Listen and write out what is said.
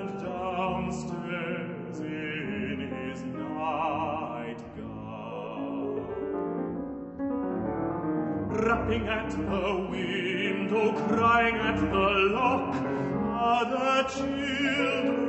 and downstairs in his nightgown, rapping at the window, crying at the lock, are the children